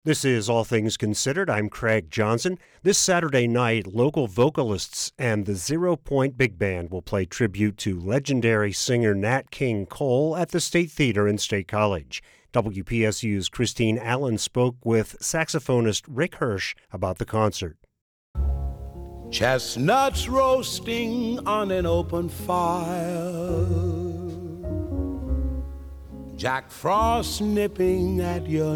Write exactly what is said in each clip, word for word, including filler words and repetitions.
This is All Things Considered. I'm Craig Johnson. This Saturday night, local vocalists and the Zero Point Big Band will play tribute to legendary singer Nat King Cole at the State Theater in State College. W P S U's Christine Allen spoke with saxophonist Rick Hirsch about the concert. Chestnuts roasting on an open fire, Jack Frost nipping at your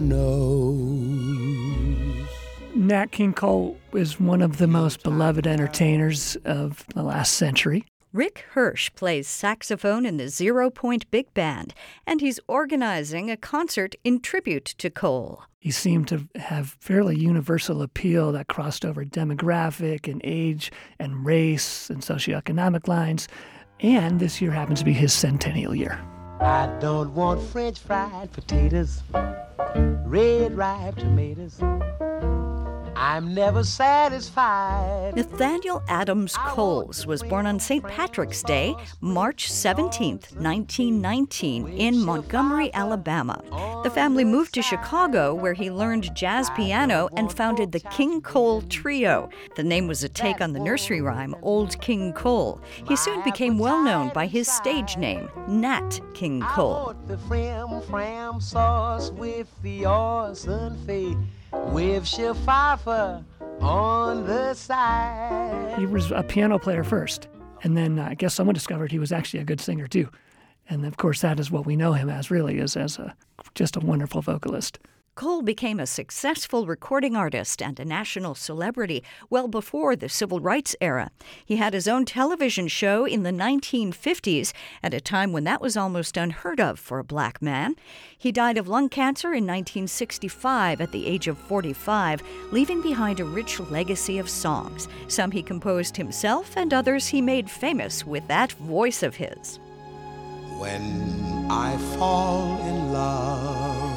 nose. Nat King Cole is one of the most beloved entertainers of the last century. Rick Hirsch plays saxophone in the Zero Point Big Band, and he's organizing a concert in tribute to Cole. He seemed to have fairly universal appeal that crossed over demographic and age and race and socioeconomic lines, and this year happens to be his centennial year. I don't want French fried potatoes, red ripe tomatoes. I'm never satisfied. Nathaniel Adams Coles was born on Saint Patrick's Day, March seventeenth, nineteen nineteen, in Montgomery, Alabama. The family moved to Chicago, where he learned jazz piano and founded the King Cole Trio. The name was a take on the nursery rhyme Old King Cole. He soon became well known by his stage name, Nat King Cole. I want the frim fram sauce with the awesome fee, with Shaffa on the side. He was a piano player first, and then uh, I guess someone discovered he was actually a good singer too. And of course, that is what we know him as, really, is as a just a wonderful vocalist. Cole became a successful recording artist and a national celebrity well before the civil rights era. He had his own television show in the nineteen fifties, at a time when that was almost unheard of for a black man. He died of lung cancer in nineteen sixty-five at the age of forty-five, leaving behind a rich legacy of songs. Some he composed himself, and others he made famous with that voice of his. When I fall in love,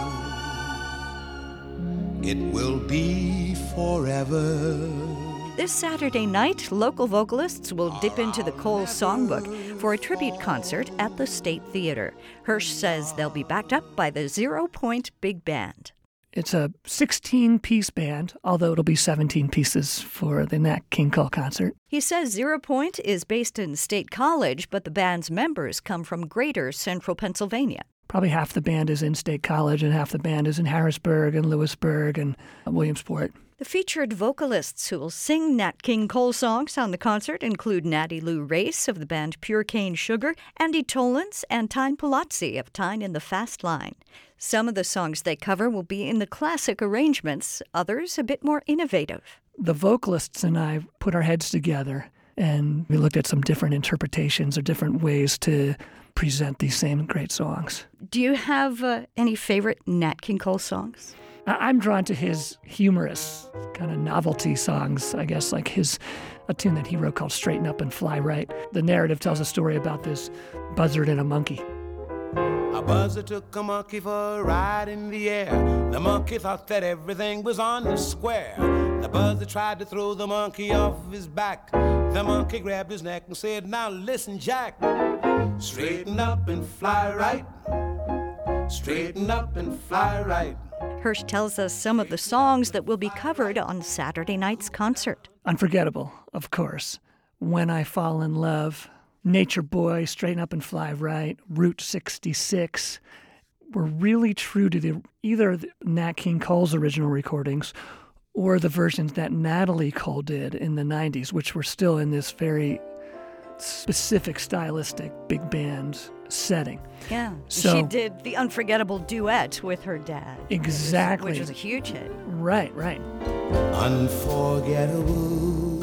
it will be forever. This Saturday night, local vocalists will dip into the Cole songbook for a tribute concert at the State Theater. Hirsch says they'll be backed up by the Zero Point Big Band. It's a sixteen-piece band, although it'll be seventeen pieces for the Nat King Cole concert. He says Zero Point is based in State College, but the band's members come from greater central Pennsylvania. Probably half the band is in State College and half the band is in Harrisburg and Lewisburg and Williamsport. The featured vocalists who will sing Nat King Cole songs on the concert include Natty Lou Race of the band Pure Cane Sugar, Andy Tollins, and Tyne Palazzi of Tyne and the Fast Line. Some of the songs they cover will be in the classic arrangements, others a bit more innovative. The vocalists and I put our heads together and we looked at some different interpretations or different ways to present these same great songs. Do you have uh, any favorite Nat King Cole songs? I'm drawn to his humorous kind of novelty songs, I guess, like his a tune that he wrote called Straighten Up and Fly Right. The narrative tells a story about this buzzard and a monkey. A buzzard took a monkey for a ride in the air. The monkey thought that everything was on the square. The buzzard tried to throw the monkey off his back. The monkey grabbed his neck and said, "Now listen, Jack. Straighten up and fly right. Straighten up and fly right." Hirsch tells us some of the songs that will be covered on Saturday night's concert. Unforgettable, of course. When I Fall in Love, Nature Boy, Straighten Up and Fly Right, Route sixty-six were really true to the, either the Nat King Cole's original recordings or the versions that Natalie Cole did in the nineties, which were still in this very specific stylistic big band setting. Yeah, so, she did the unforgettable duet with her dad. Exactly. Which was a huge hit. Right, right. Unforgettable,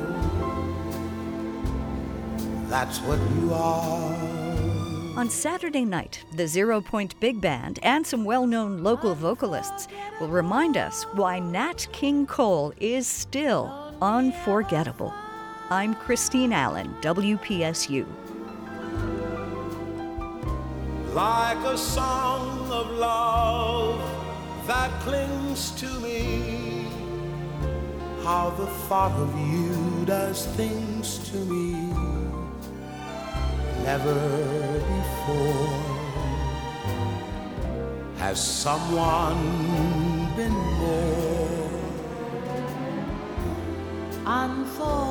that's what you are. On Saturday night, the Zero Point Big Band and some well-known local vocalists will remind us why Nat King Cole is still unforgettable. I'm Christine Allen, W P S U. Like a song of love that clings to me, how the thought of you does things to me never before has someone been more unforgettable.